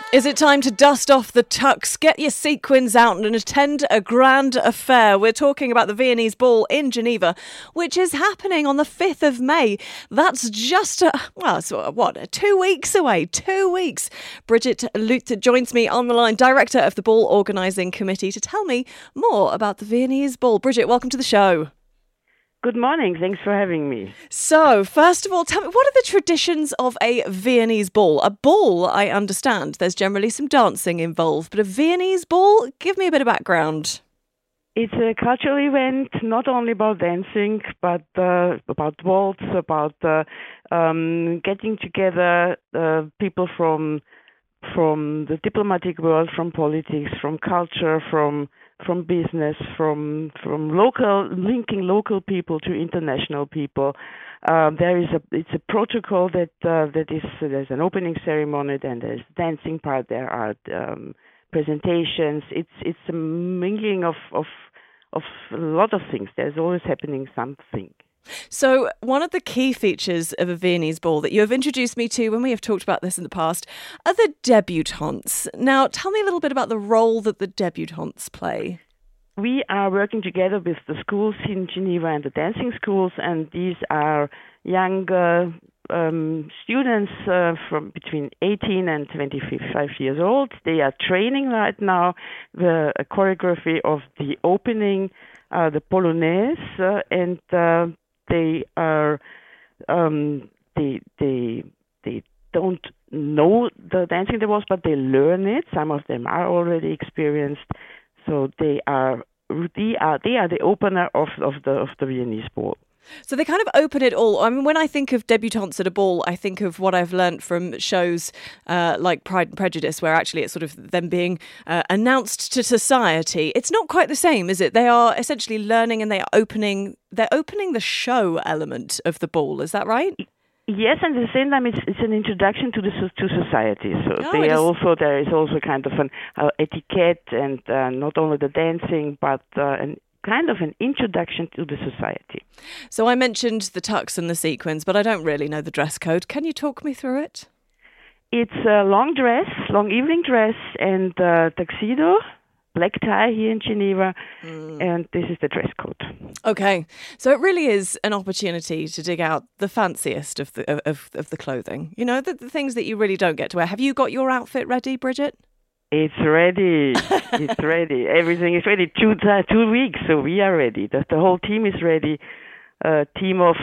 Is it time to dust off the tux, get your sequins out and attend a grand affair? We're talking about the Viennese Ball in Geneva, which is happening on the 5th of May. That's just, 2 weeks away. 2 weeks. Bridget Luth joins me on the line, Director of the Ball Organising Committee, to tell me more about the Viennese Ball. Bridget, welcome to the show. Good morning. Thanks for having me. So, first of all, tell me, what are the traditions of a Viennese ball? A ball, I understand, there's generally some dancing involved, but a Viennese ball? Give me a bit of background. It's a cultural event, not only about dancing, but about waltz, about getting together people from the diplomatic world, from politics, from culture, from business, from local, linking local people to international people. It's a protocol that is, there's an opening ceremony, then there's dancing part, there are presentations. It's a mingling of a lot of things. There's always happening something. So one of the key features of a Viennese ball that you have introduced me to when we have talked about this in the past are the debutantes. Now, tell me a little bit about the role that the debutantes play. We are working together with the schools in Geneva and the dancing schools, and these are young students from between 18 and 25 years old. They are training right now the choreography of the opening, the Polonaise, and they are they don't know the dancing the waltz, but they learn it. Some of them are already experienced, so they are the opener of the Viennese ball. So they kind of open it all. I mean, when I think of debutantes at a ball, I think of what I've learnt from shows like Pride and Prejudice, where actually it's sort of them being announced to society. It's not quite the same, is it? They are essentially learning, and they're opening the show element of the ball. Is that right? Yes, and at the same time, it's an introduction to society. So there is also kind of an etiquette, and not only the dancing, but kind of an introduction to the society. So I mentioned the tux and the sequins, but I don't really know the dress code. Can you talk me through it? It's a long evening dress, and tuxedo, black tie here in Geneva, and this is the dress code. Okay, so it really is an opportunity to dig out the fanciest of the clothing. You know, the things that you really don't get to wear. Have you got your outfit ready, Bridget? It's ready. It's ready. Everything is ready. 2 weeks, so we are ready. The whole team is ready. A team of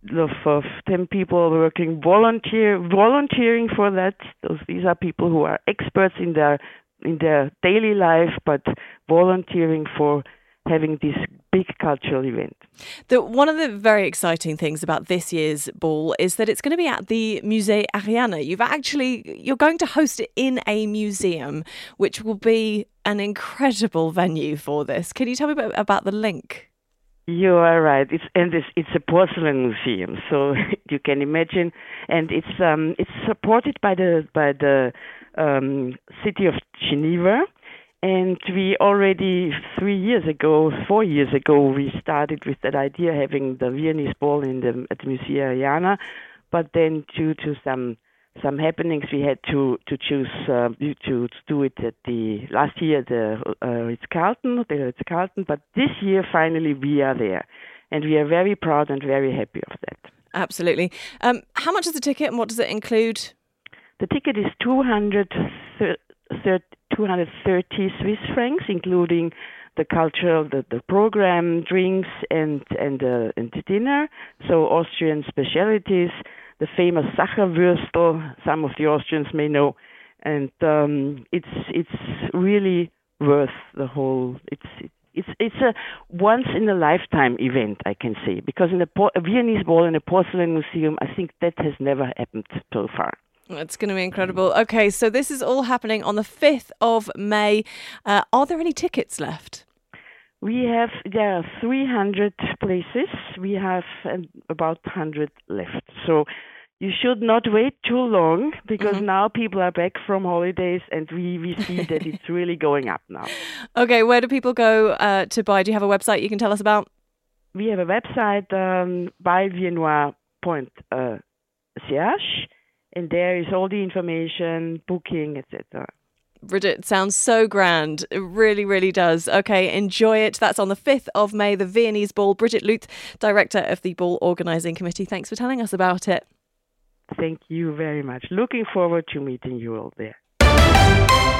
10 people working volunteering for that. These are people who are experts in their daily life, but volunteering for having this big cultural event. One of the very exciting things about this year's ball is that it's going to be at the Musée Ariane. You're going to host it in a museum, which will be an incredible venue for this. Can you tell me a bit about the link? You are right. It's a porcelain museum, so you can imagine, and it's supported by the city of Geneva. And we already 4 years ago, we started with that idea, having the Viennese ball at the Musée Ariane. But then, due to some happenings, we had to choose to do it at the last year the Ritz-Carlton. But this year, finally, we are there, and we are very proud and very happy of that. Absolutely. How much is the ticket, and what does it include? The ticket is 230 Swiss francs, including the cultural, the program, drinks, and the dinner. So Austrian specialties, the famous Sacherwürstel, some of the Austrians may know, and it's really worth the whole. It's a once in a lifetime event, I can say, because in a Viennese ball in a porcelain museum, I think that has never happened so far. It's going to be incredible. Okay, so this is all happening on the 5th of May. Are there any tickets left? There are 300 places. We have about 100 left. So you should not wait too long, because now people are back from holidays, and we see that it's really going up now. Okay, where do people go to buy? Do you have a website you can tell us about? We have a website, byviennois.ch, and there is all the information, booking, etc. Bridget, sounds so grand. It really, really does. Okay, enjoy it. That's on the 5th of May, the Viennese Ball. Bridget Luth, Director of the Ball Organising Committee. Thanks for telling us about it. Thank you very much. Looking forward to meeting you all there.